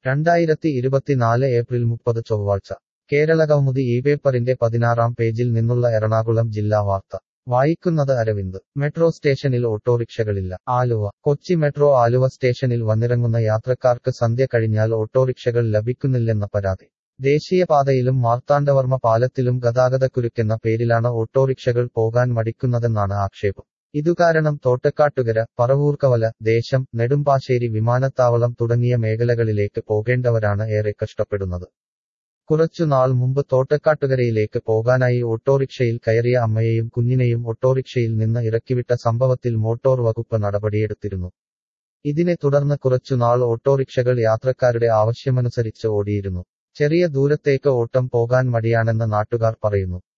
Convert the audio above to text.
2024 April 30 ചൊവ്വാഴ്ച കേരളകൗമുദി ഈ പേപ്പറിന്റെ 16-ാം പേജിൽ നിന്നുള്ള എറണാകുളം ജില്ലാ വാർത്ത വായിക്കുന്നത് അരവിന്ദ്. മെട്രോ സ്റ്റേഷനിൽ ഓട്ടോറിക്ഷകളില്ല. ആലുവ. കൊച്ചി മെട്രോ ആലുവ സ്റ്റേഷനിൽ വന്നിറങ്ങുന്ന യാത്രക്കാർക്ക് സന്ധ്യ കഴിഞ്ഞാൽ ഓട്ടോറിക്ഷകൾ ലഭിക്കുന്നില്ലെന്ന പരാതി. ദേശീയപാതയിലും മാർത്താണ്ഡവർമ്മ പാലത്തിലും ഗതാഗതക്കുരുക്കെന്ന പേരിലാണ് ഓട്ടോറിക്ഷകൾ പോകാൻ മടിക്കുന്നതെന്നാണ് ആക്ഷേപം. ഇതുകാരണം തോട്ടക്കാട്ടുകര, പറവൂർക്കവല, ദേശം, നെടുമ്പാശ്ശേരി വിമാനത്താവളം തുടങ്ങിയ മേഖലകളിലേക്ക് പോകേണ്ടവരാണ് ഏറെ കഷ്ടപ്പെടുന്നത്. കുറച്ചുനാൾ മുമ്പ് തോട്ടക്കാട്ടുകരയിലേക്ക് പോകാനായി ഓട്ടോറിക്ഷയിൽ കയറിയ അമ്മയെയും കുഞ്ഞിനെയും ഓട്ടോറിക്ഷയിൽ നിന്ന് ഇറക്കിവിട്ട സംഭവത്തിൽ മോട്ടോർ വകുപ്പ് നടപടിയെടുത്തിരുന്നു. ഇതിനെ തുടർന്ന് കുറച്ചുനാൾ ഓട്ടോറിക്ഷകൾ യാത്രക്കാരുടെ ആവശ്യമനുസരിച്ച് ഓടിയിരുന്നു. ചെറിയ ദൂരത്തേക്ക് ഓട്ടം പോകാൻ മടിയാണെന്ന് നാട്ടുകാർ പറയുന്നു.